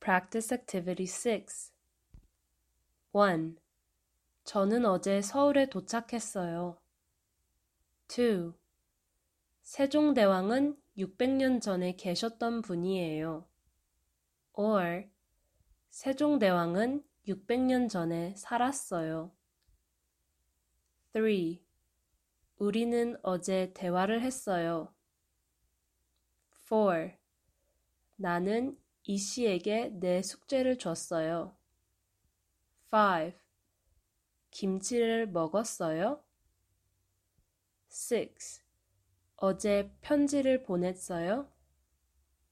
Practice Activity 6. 1. 저는 어제 서울에 도착했어요. 2. 세종대왕은 600년 전에 계셨던 분이에요. or 세종대왕은 600년 전에 살았어요. 3. 우리는 어제 대화를 했어요. 4. 나는 이 씨에게 내 숙제를 줬어요. 5. 김치를 먹었어요? 6. 어제 편지를 보냈어요?